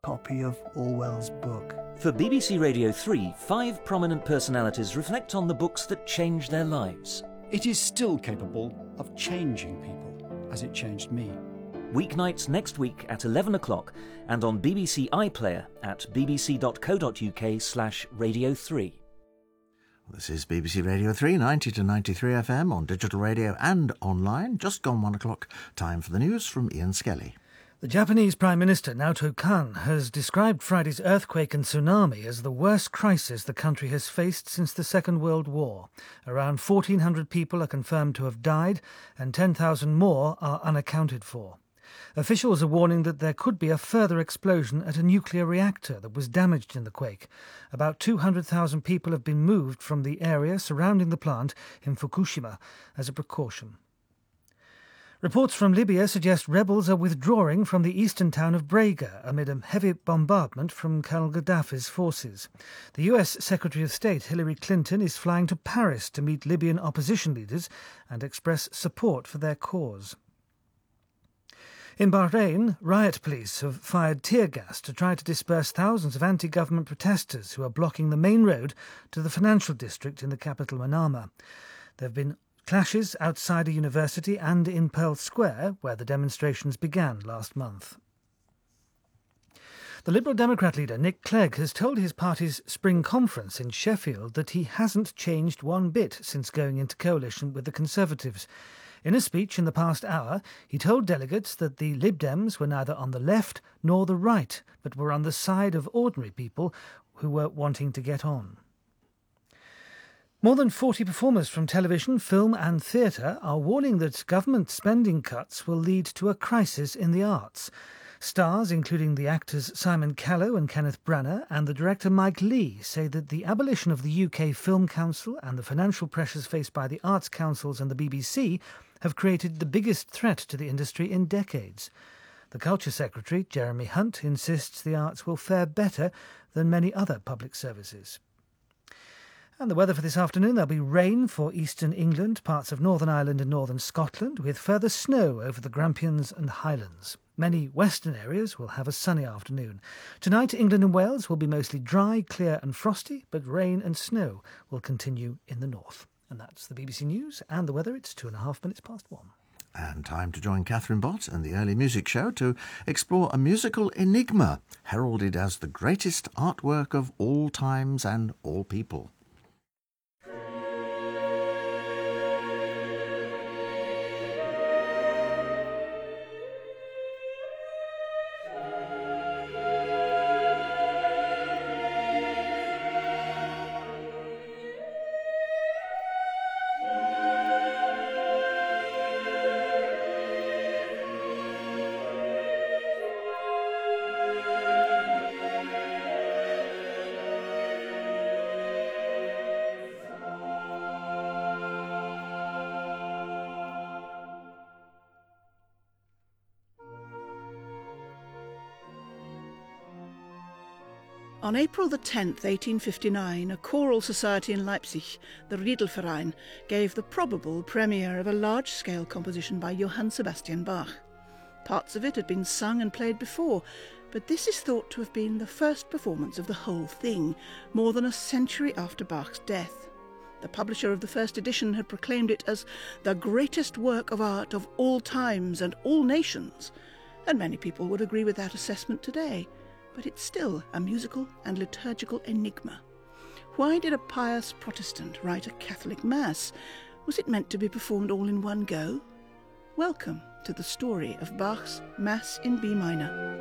copy of Orwell's book. For BBC Radio 3, 5 prominent personalities reflect on the books that changed their lives. It is still capable of changing people, as it changed me. Weeknights next week at 11 o'clock and on BBC iPlayer at bbc.co.uk/Radio 3. This is BBC Radio 3, 90 to 93 FM on digital radio and online. Just gone 1 o'clock. Time for the news from Ian Skelly. The Japanese Prime Minister Naoto Kan has described Friday's earthquake and tsunami as the worst crisis the country has faced since the Second World War. Around 1,400 people are confirmed to have died and 10,000 more are unaccounted for. Officials are warning that there could be a further explosion at a nuclear reactor that was damaged in the quake. About 200,000 people have been moved from the area surrounding the plant in Fukushima as a precaution. Reports from Libya suggest rebels are withdrawing from the eastern town of Brega amid a heavy bombardment from Colonel Gaddafi's forces. The US Secretary of State Hillary Clinton is flying to Paris to meet Libyan opposition leaders and express support for their cause. In Bahrain, riot police have fired tear gas to try to disperse thousands of anti-government protesters who are blocking the main road to the financial district in the capital Manama. There have been clashes outside a university and in Pearl Square, where the demonstrations began last month. The Liberal Democrat leader Nick Clegg has told his party's spring conference in Sheffield that he hasn't changed one bit since going into coalition with the Conservatives. In a speech in the past hour, he told delegates that the Lib Dems were neither on the left nor the right, but were on the side of ordinary people who were wanting to get on. More than 40 performers from television, film and theatre are warning that government spending cuts will lead to a crisis in the arts. Stars, including the actors Simon Callow and Kenneth Branagh and the director Mike Leigh, say that the abolition of the UK Film Council and the financial pressures faced by the arts councils and the BBC have created the biggest threat to the industry in decades. The Culture Secretary, Jeremy Hunt, insists the arts will fare better than many other public services. And the weather for this afternoon, there'll be rain for eastern England, parts of Northern Ireland and northern Scotland, with further snow over the Grampians and Highlands. Many western areas will have a sunny afternoon. Tonight, England and Wales will be mostly dry, clear and frosty, but rain and snow will continue in the north. And that's the BBC News and the weather. It's 2.5 minutes past 1. And time to join Catherine Bott and the Early Music Show to explore a musical enigma heralded as the greatest artwork of all times and all people. On April the 10th, 1859, a choral society in Leipzig, the Riedelverein, gave the probable premiere of a large-scale composition by Johann Sebastian Bach. Parts of it had been sung and played before, but this is thought to have been the first performance of the whole thing, more than a century after Bach's death. The publisher of the first edition had proclaimed it as the greatest work of art of all times and all nations, and many people would agree with that assessment today. But it's still a musical and liturgical enigma. Why did a pious Protestant write a Catholic Mass? Was it meant to be performed all in one go? Welcome to the story of Bach's Mass in B minor.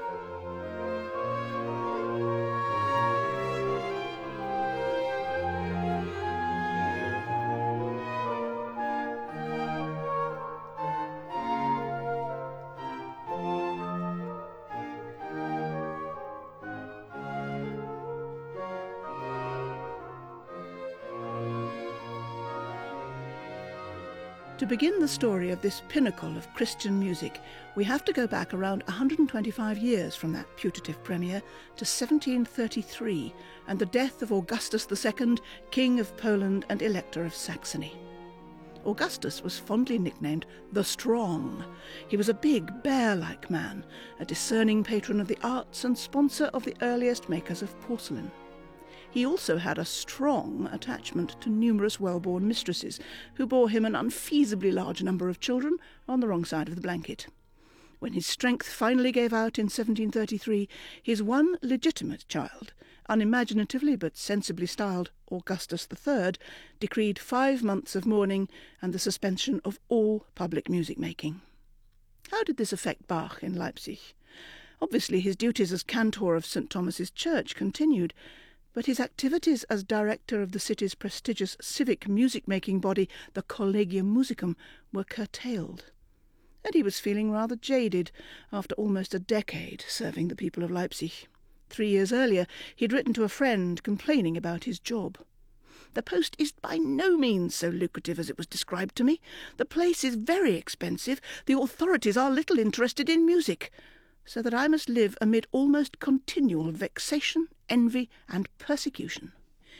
To begin the story of this pinnacle of Christian music, we have to go back around 125 years from that putative premiere to 1733 and the death of Augustus II, King of Poland and Elector of Saxony. Augustus was fondly nicknamed the Strong. He was a big, bear-like man, a discerning patron of the arts and sponsor of the earliest makers of porcelain. He also had a strong attachment to numerous well-born mistresses, who bore him an unfeasibly large number of children on the wrong side of the blanket. When his strength finally gave out in 1733, his one legitimate child, unimaginatively but sensibly styled Augustus III, decreed 5 months of mourning and the suspension of all public music-making. How did this affect Bach in Leipzig? Obviously his duties as cantor of St. Thomas's Church continued, but his activities as director of the city's prestigious civic music-making body, the Collegium Musicum, were curtailed. And he was feeling rather jaded after almost a decade serving the people of Leipzig. 3 years earlier, he'd written to a friend complaining about his job. "The post is by no means so lucrative as it was described to me. The place is very expensive. The authorities are little interested in music, so that I must live amid almost continual vexation, envy, and persecution."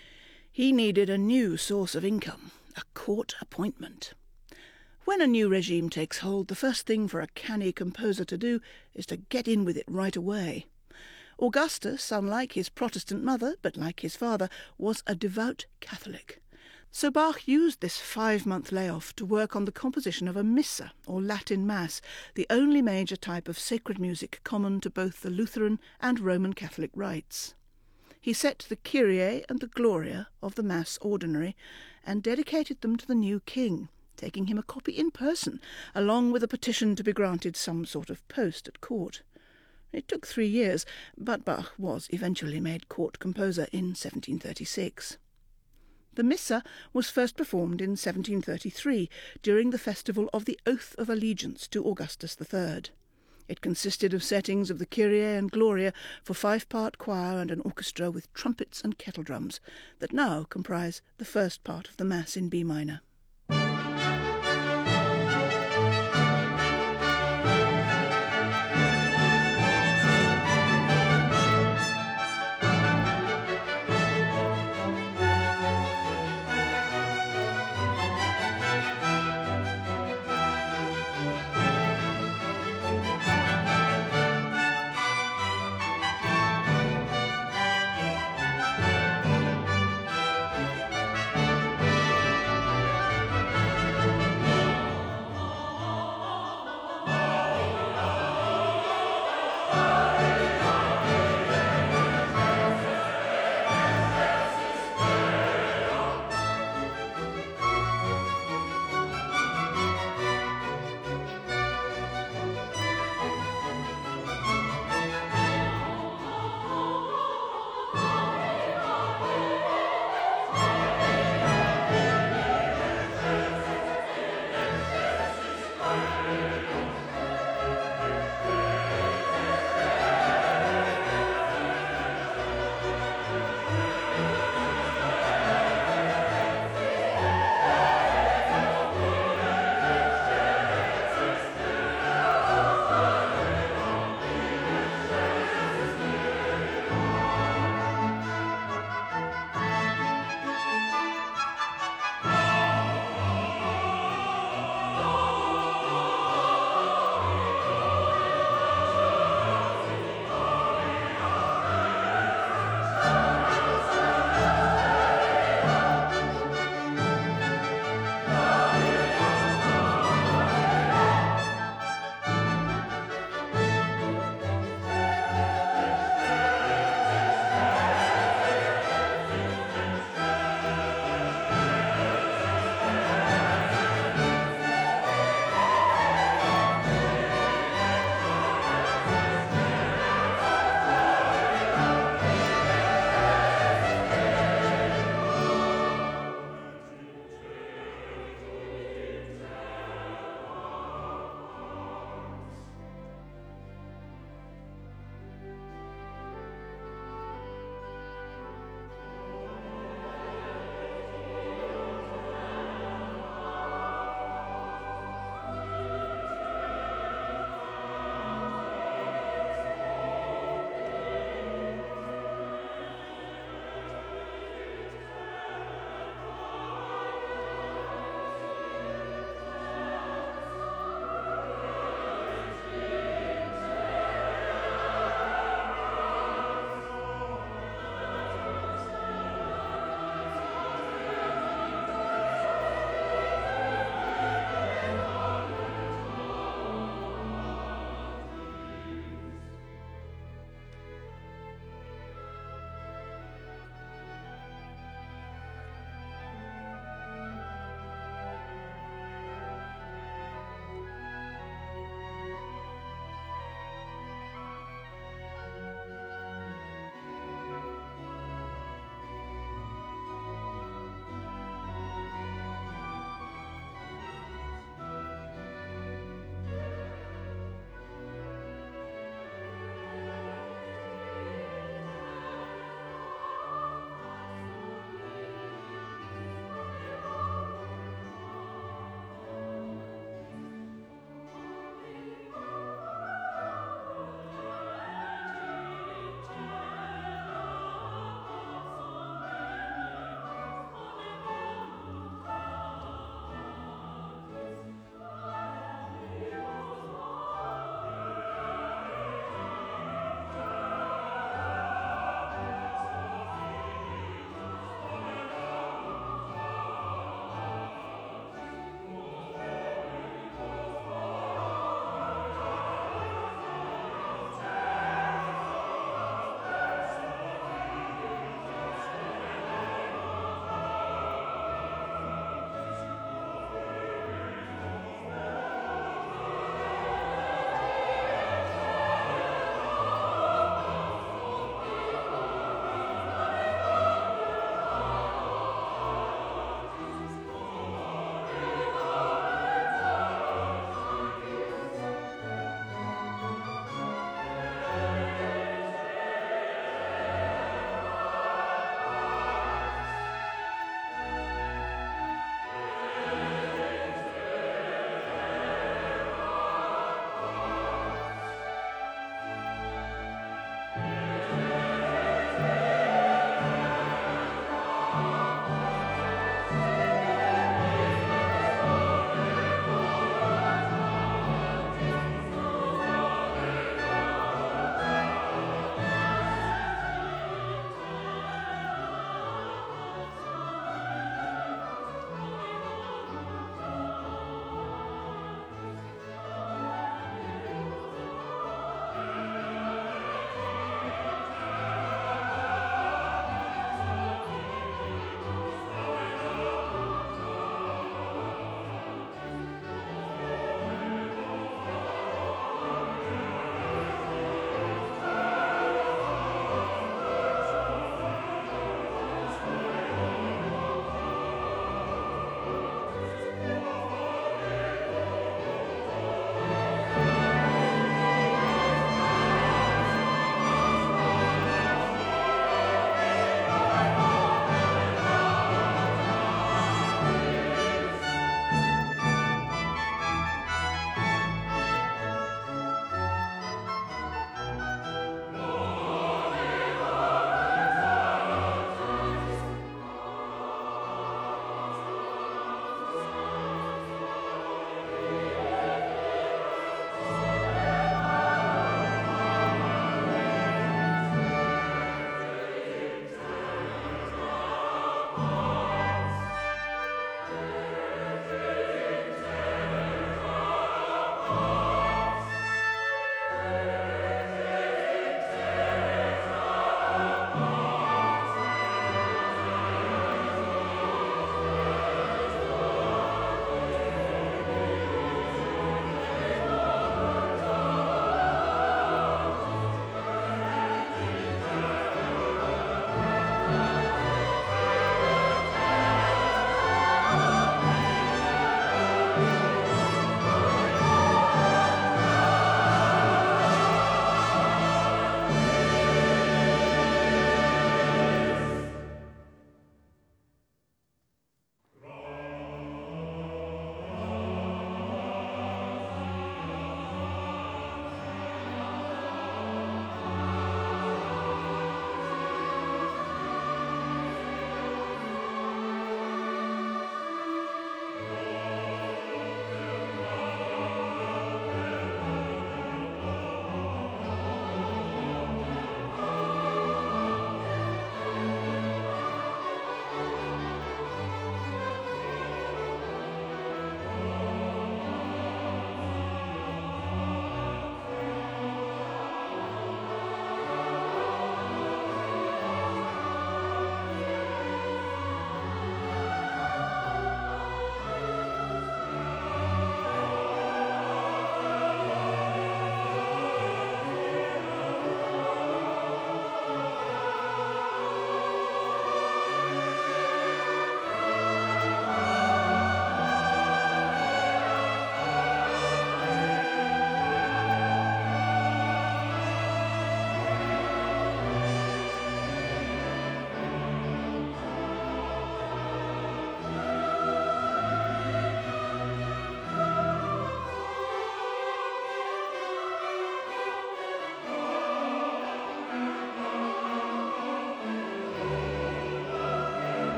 He needed a new source of income, a court appointment. When a new regime takes hold, the first thing for a canny composer to do is to get in with it right away. Augustus, unlike his Protestant mother, but like his father, was a devout Catholic. So Bach used this 5-month layoff to work on the composition of a Missa, or Latin Mass, the only major type of sacred music common to both the Lutheran and Roman Catholic rites. He set the Kyrie and the Gloria of the Mass Ordinary and dedicated them to the new king, taking him a copy in person, along with a petition to be granted some sort of post at court. It took 3 years, but Bach was eventually made court composer in 1736. The Missa was first performed in 1733 during the festival of the Oath of Allegiance to Augustus III. It consisted of settings of the Kyrie and Gloria for 5-part choir and an orchestra with trumpets and kettledrums that now comprise the first part of the Mass in B minor.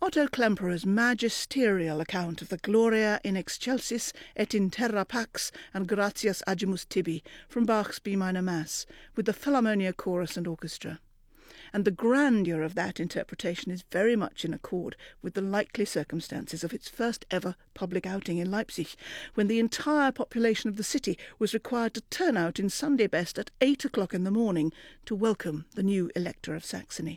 Otto Klemperer's magisterial account of the Gloria in Excelsis et in Terra Pax and Gratias Agimus Tibi from Bach's B minor Mass, with the Philharmonia Chorus and Orchestra. And the grandeur of that interpretation is very much in accord with the likely circumstances of its first ever public outing in Leipzig, when the entire population of the city was required to turn out in Sunday best at 8 o'clock in the morning to welcome the new Elector of Saxony.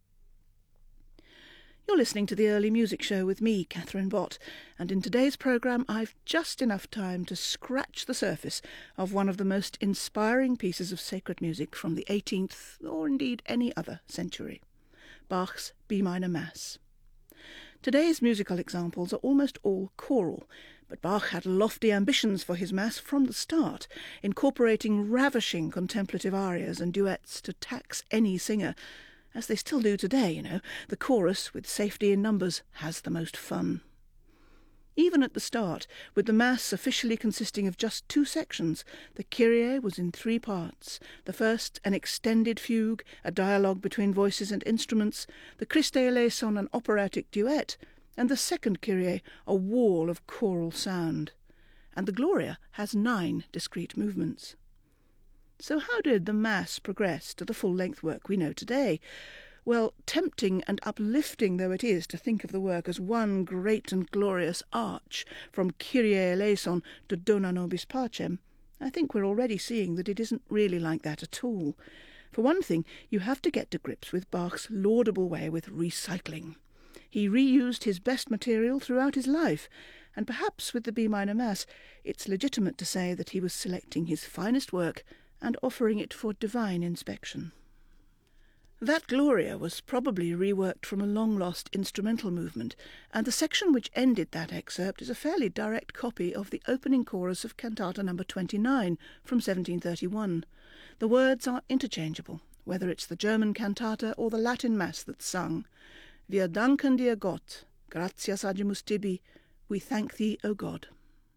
You're listening to the Early Music Show with me, Catherine Bott, and in today's programme I've just enough time to scratch the surface of one of the most inspiring pieces of sacred music from the 18th, or indeed any other century, Bach's B minor Mass. Today's musical examples are almost all choral, but Bach had lofty ambitions for his Mass from the start, incorporating ravishing contemplative arias and duets to tax any singer, as they still do today, the chorus, with safety in numbers, has the most fun. Even at the start, with the Mass officially consisting of just 2 sections, the Kyrie was in 3 parts. The first, an extended fugue, a dialogue between voices and instruments, the Christe eleison, an operatic duet, and the second Kyrie, a wall of choral sound. And the Gloria has 9 discrete movements. So how did the Mass progress to the full-length work we know today? Well, tempting and uplifting though it is to think of the work as one great and glorious arch from Kyrie eleison to Dona nobis pacem, I think we're already seeing that it isn't really like that at all. For one thing, you have to get to grips with Bach's laudable way with recycling. He reused his best material throughout his life, and perhaps with the B minor Mass, it's legitimate to say that he was selecting his finest work and offering it for divine inspection. That Gloria was probably reworked from a long-lost instrumental movement, and the section which ended that excerpt is a fairly direct copy of the opening chorus of Cantata No. 29 from 1731. The words are interchangeable, whether it's the German cantata or the Latin Mass that's sung. Wir danken dir Gott, gratias agimus tibi, we thank thee, O God.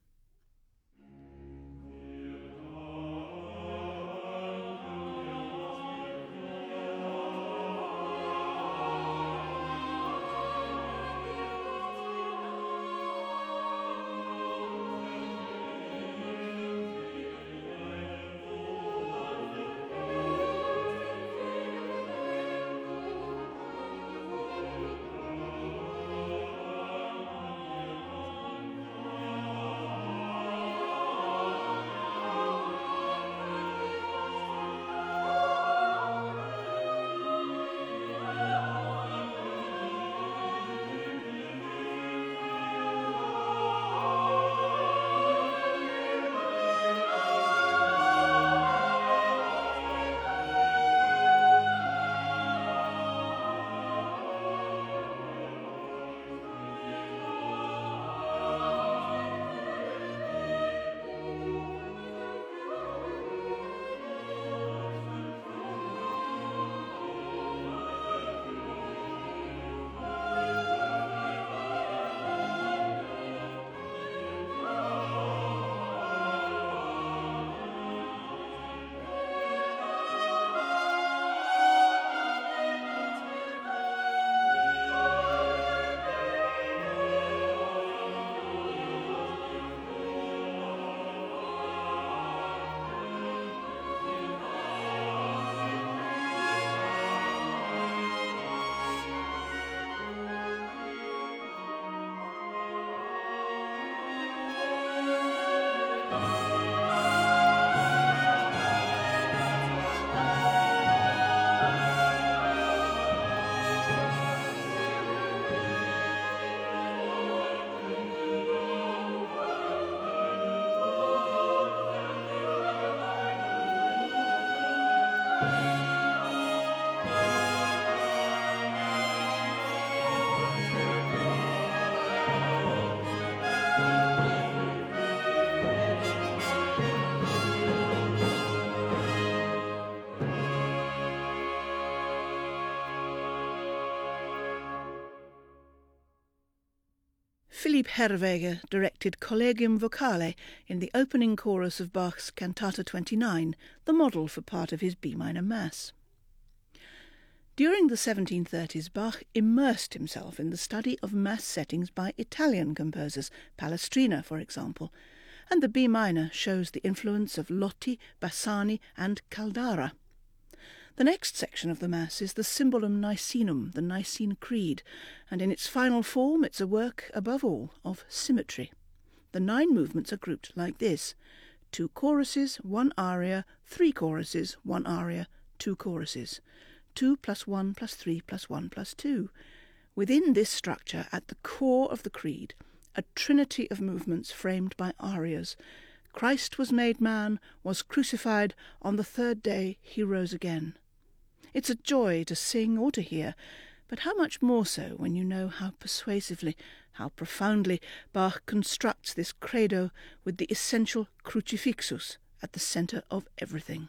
Philipp Herrweger directed Collegium Vocale in the opening chorus of Bach's Cantata 29, the model for part of his B minor Mass. During the 1730s, Bach immersed himself in the study of mass settings by Italian composers, Palestrina, for example, and the B minor shows the influence of Lotti, Bassani and Caldara. The next section of the Mass is the Symbolum Nicenum, the Nicene Creed, and in its final form it's a work, above all, of symmetry. The 9 movements are grouped like this: 2 choruses, 1 aria, 3 choruses, 1 aria, 2 choruses, 2 plus 1 plus 3 plus 1 plus 2. Within this structure, at the core of the Creed, a trinity of movements framed by arias. Christ was made man, was crucified, on the 3rd day he rose again. It's a joy to sing or to hear, but how much more so when you know how persuasively, how profoundly Bach constructs this credo with the essential crucifixus at the centre of everything.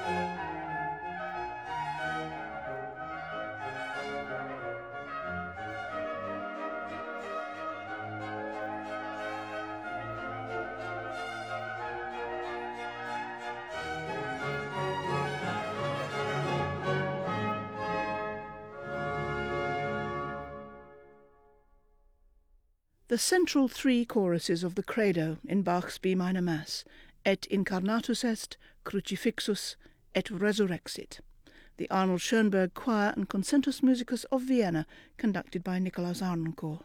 The central three choruses of the Credo in Bach's B minor Mass, Et incarnatus est, crucifixus, et resurrexit, the Arnold Schoenberg Choir and Concentus Musicus of Vienna, conducted by Nikolaus Arnoncourt.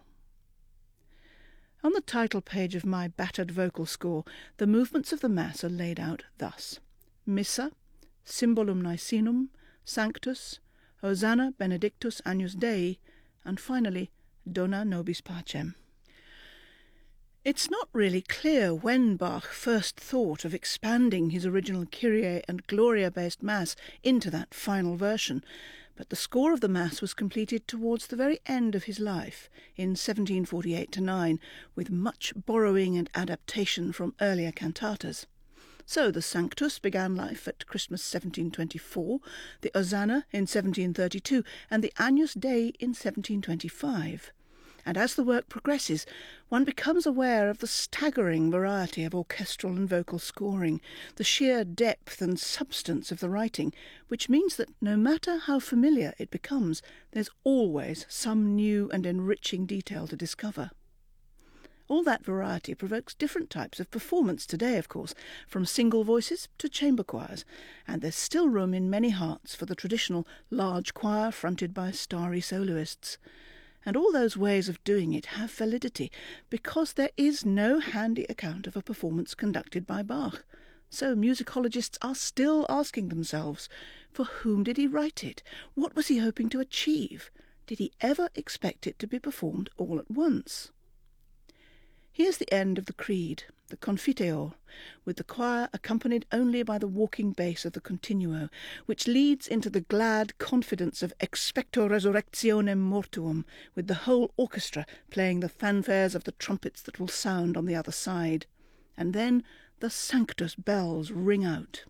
On the title page of my battered vocal score, the movements of the Mass are laid out thus: Missa, Symbolum Nicenum, Sanctus, Hosanna Benedictus Agnus Dei, and finally, Dona nobis pacem. It's not really clear when Bach first thought of expanding his original Kyrie and Gloria-based Mass into that final version, but the score of the Mass was completed towards the very end of his life, in 1748-9, with much borrowing and adaptation from earlier cantatas. So the Sanctus began life at Christmas 1724, the Hosanna in 1732, and the Agnus Dei in 1725. And as the work progresses, one becomes aware of the staggering variety of orchestral and vocal scoring, the sheer depth and substance of the writing, which means that no matter how familiar it becomes, there's always some new and enriching detail to discover. All that variety provokes different types of performance today, of course, from single voices to chamber choirs, and there's still room in many hearts for the traditional large choir fronted by starry soloists. And all those ways of doing it have validity, because there is no handy account of a performance conducted by Bach. So musicologists are still asking themselves, for whom did he write it? What was he hoping to achieve? Did he ever expect it to be performed all at once? Here's the end of the Creed, the Confiteor, with the choir accompanied only by the walking bass of the Continuo, which leads into the glad confidence of Expecto Resurrectionem Mortuum, with the whole orchestra playing the fanfares of the trumpets that will sound on the other side. And then the Sanctus bells ring out.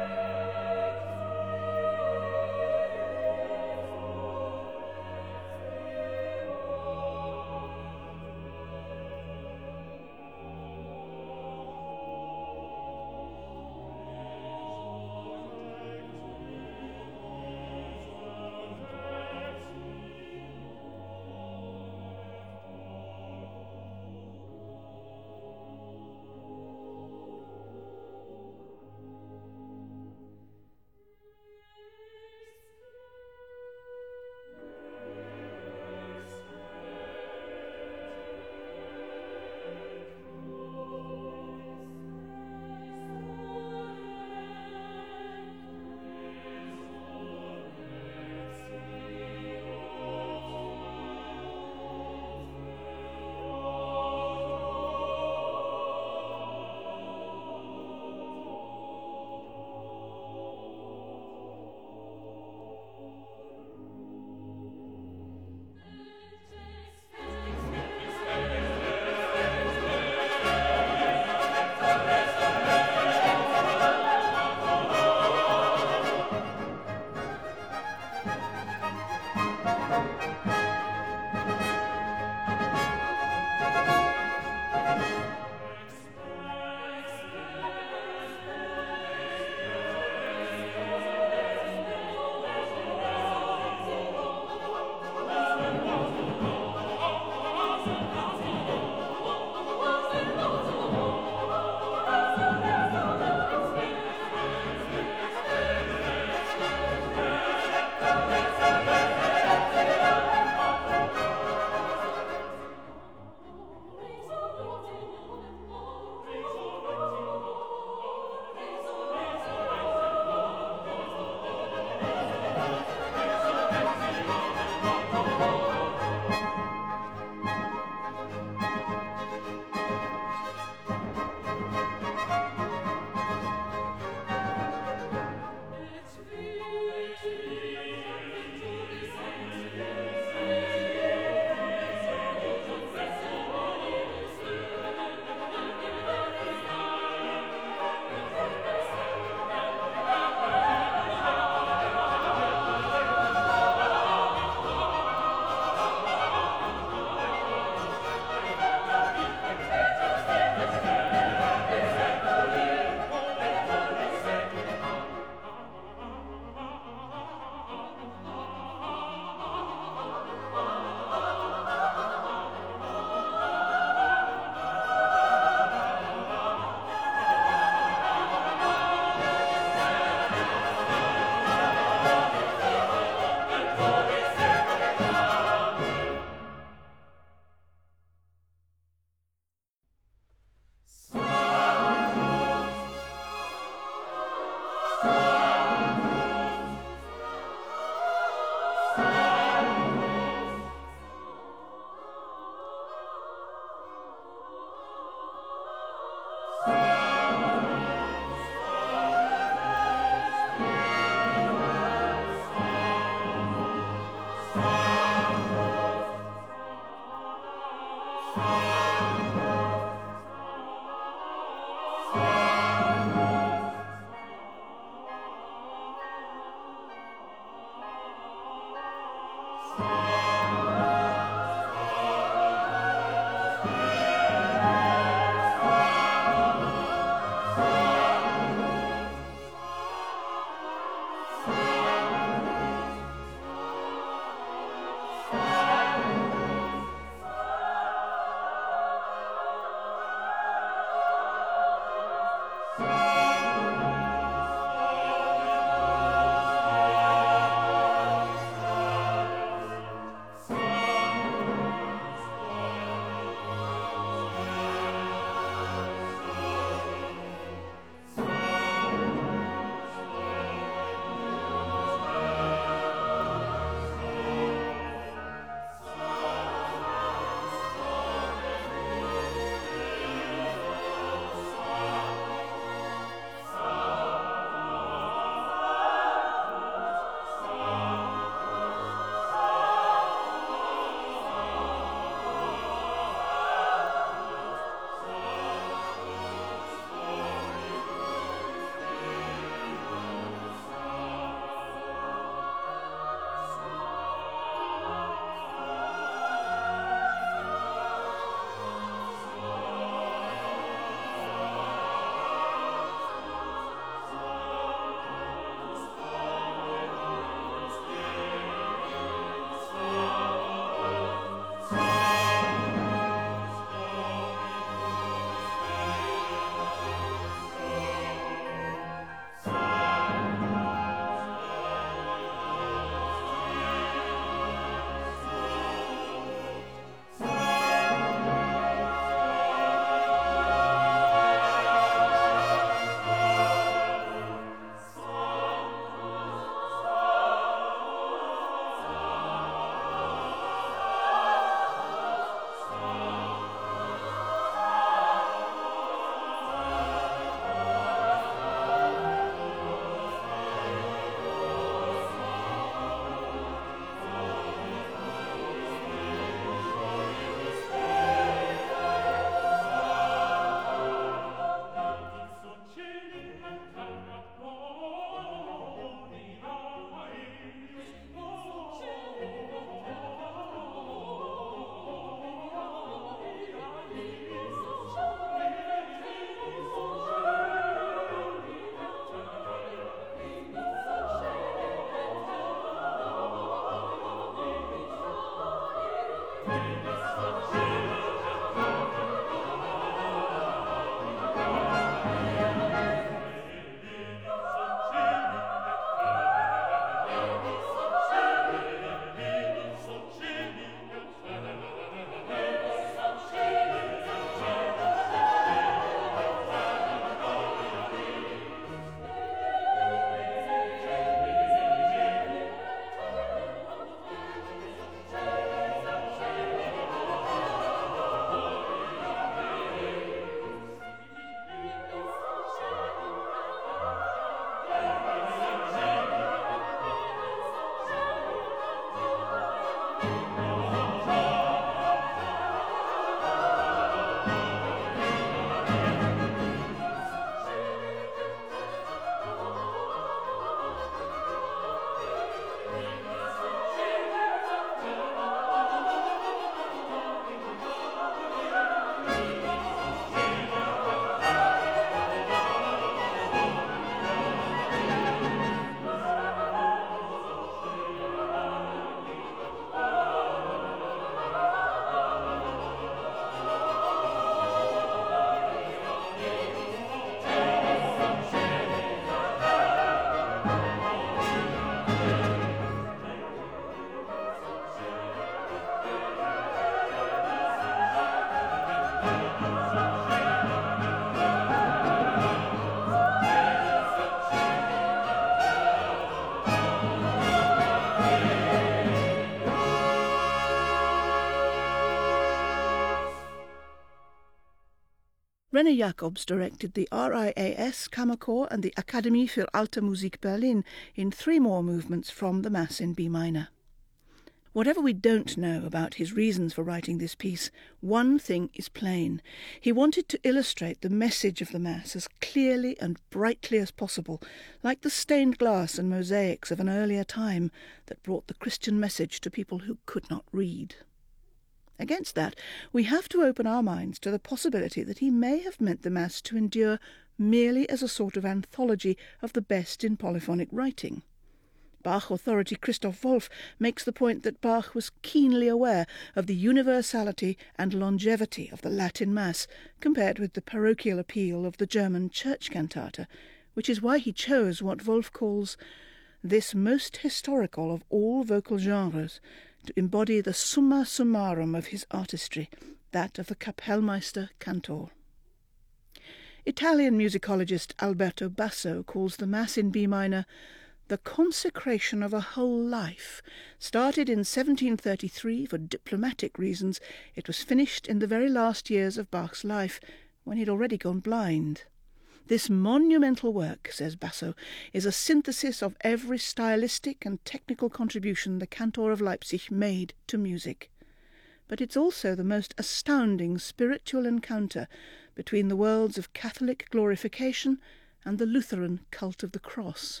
René Jacobs directed the RIAS Kammerchor and the Akademie für Alte Musik Berlin in 3 more movements from the Mass in B minor. Whatever we don't know about his reasons for writing this piece, one thing is plain. He wanted to illustrate the message of the Mass as clearly and brightly as possible, like the stained glass and mosaics of an earlier time that brought the Christian message to people who could not read. Against that, we have to open our minds to the possibility that he may have meant the Mass to endure merely as a sort of anthology of the best in polyphonic writing. Bach authority Christoph Wolff makes the point that Bach was keenly aware of the universality and longevity of the Latin Mass compared with the parochial appeal of the German church cantata, which is why he chose what Wolff calls this most historical of all vocal genres to embody the summa summarum of his artistry, that of the Kapellmeister cantor. Italian musicologist Alberto Basso calls the Mass in B minor the consecration of a whole life. Started in 1733 for diplomatic reasons, it was finished in the very last years of Bach's life, when he'd already gone blind. This monumental work, says Basso, is a synthesis of every stylistic and technical contribution the Cantor of Leipzig made to music. But it's also the most astounding spiritual encounter between the worlds of Catholic glorification and the Lutheran cult of the cross.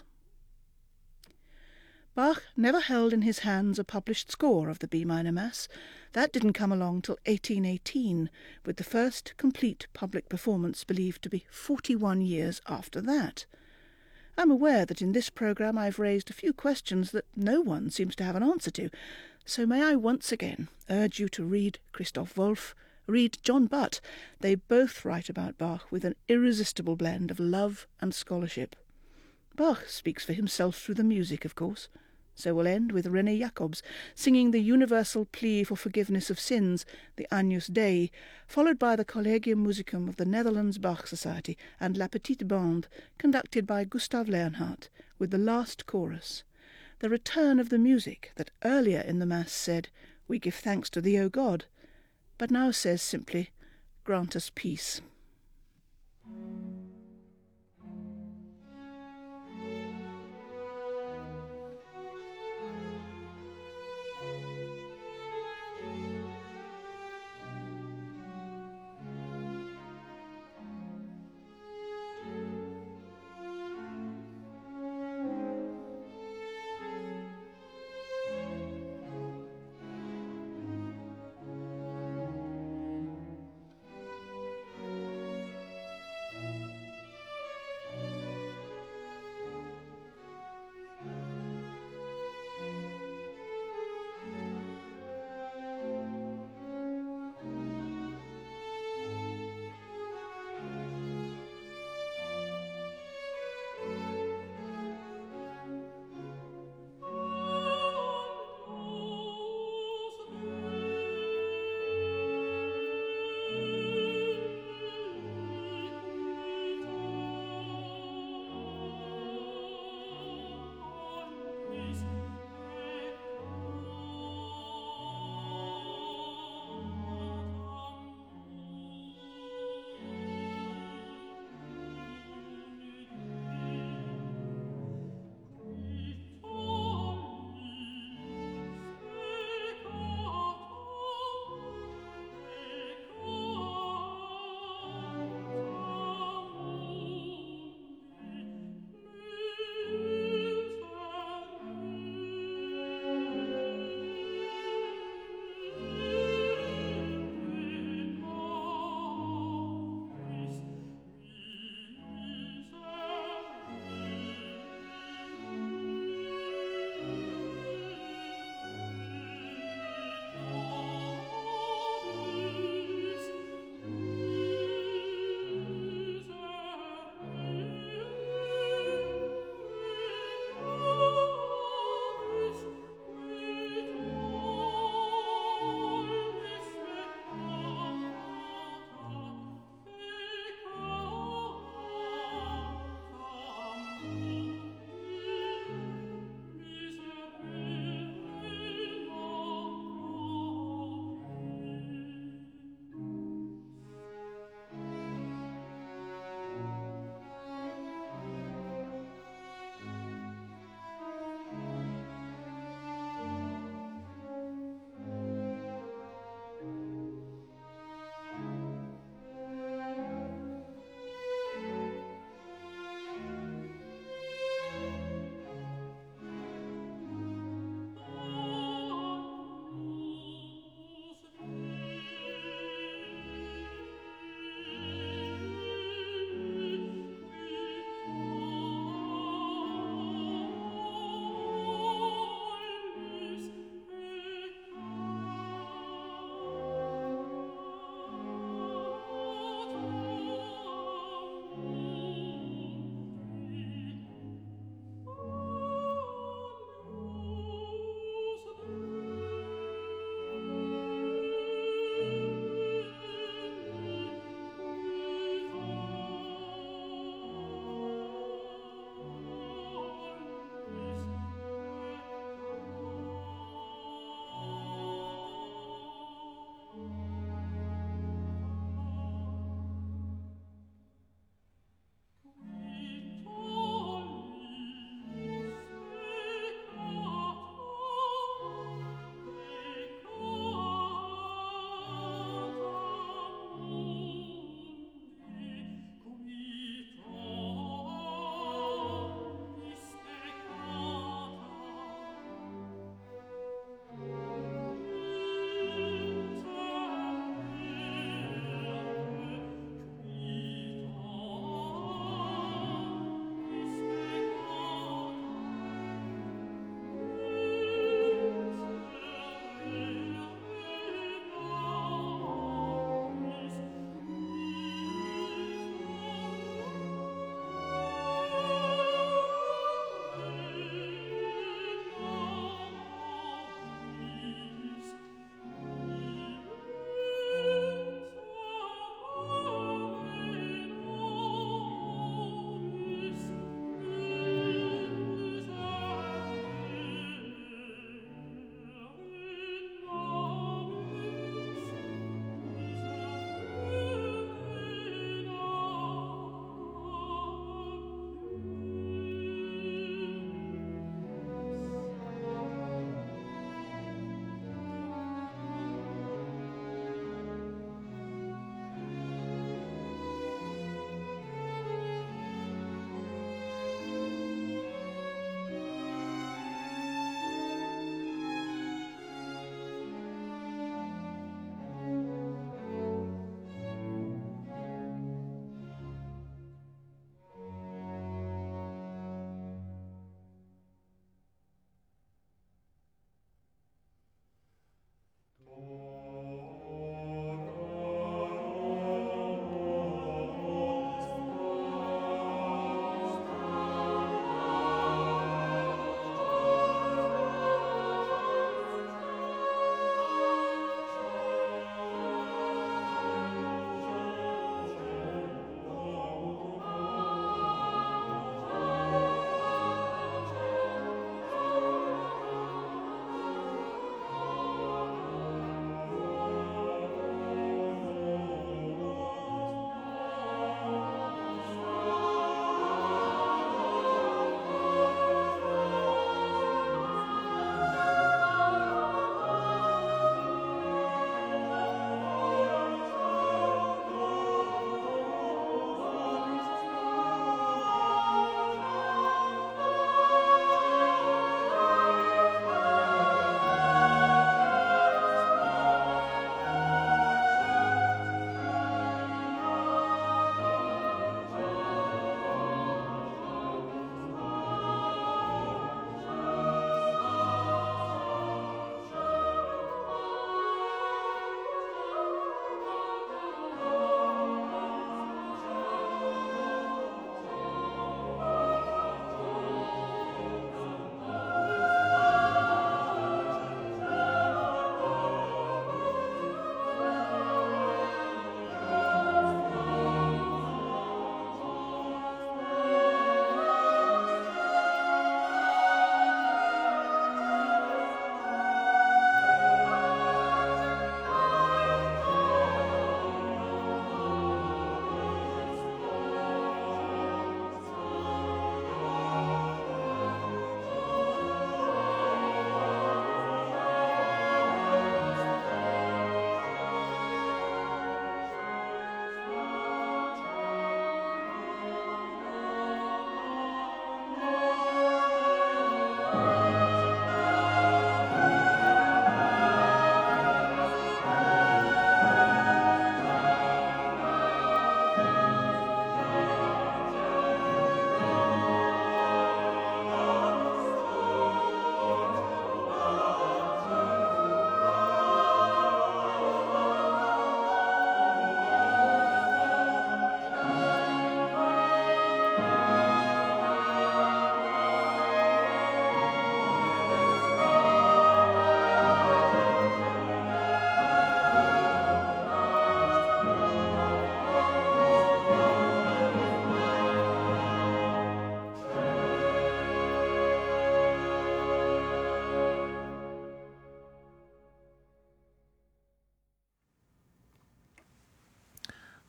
Bach never held in his hands a published score of the B minor Mass. That didn't come along till 1818, with the first complete public performance believed to be 41 years after that. I'm aware that in this programme I've raised a few questions that no one seems to have an answer to, so may I once again urge you to read Christoph Wolff, read John Butt. They both write about Bach with an irresistible blend of love and scholarship. Bach speaks for himself through the music, of course. So we'll end with René Jacobs singing the universal plea for forgiveness of sins, the Agnus Dei, followed by the Collegium Musicum of the Netherlands Bach Society and La Petite Bande, conducted by Gustav Leonhardt, with the last chorus. The return of the music that earlier in the Mass said, "We give thanks to thee, O God," but now says simply, "Grant us peace."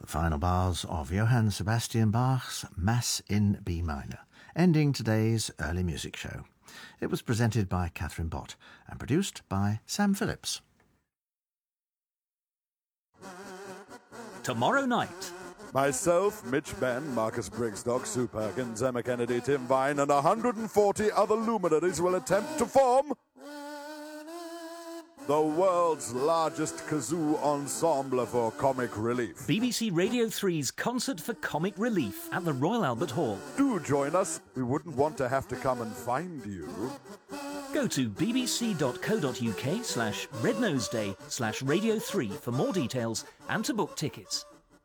final bars of Johann Sebastian Bach's Mass in B minor, ending today's early music show. It was presented by Catherine Bott and produced by Sam Phillips. Tomorrow night. Myself, Mitch Benn, Marcus Brigstock, Sue Perkins, Emma Kennedy, Tim Vine, and 140 other luminaries will attempt to form the world's largest kazoo ensemble for comic relief. BBC Radio 3's Concert for Comic Relief at the Royal Albert Hall. Do join us. We wouldn't want to have to come and find you. Go to bbc.co.uk/rednoseday/Radio3 for more details and to book tickets.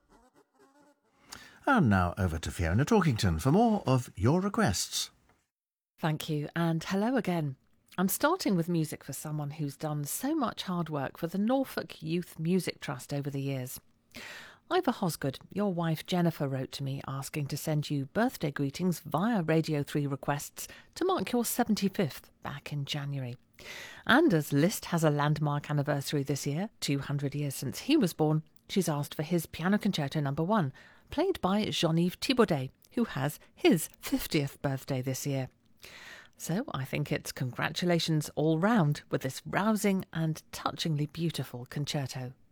And now over to Fiona Talkington for more of your requests. Thank you, and hello again. I'm starting with music for someone who's done so much hard work for the Norfolk Youth Music Trust over the years. Ivor Hosgood, your wife Jennifer, wrote to me asking to send you birthday greetings via Radio 3 requests to mark your 75th back in January. And as Liszt has a landmark anniversary this year, 200 years since he was born, she's asked for his Piano Concerto No. 1, played by Jean-Yves Thibaudet, who has his 50th birthday this year. So I think it's congratulations all round with this rousing and touchingly beautiful concerto.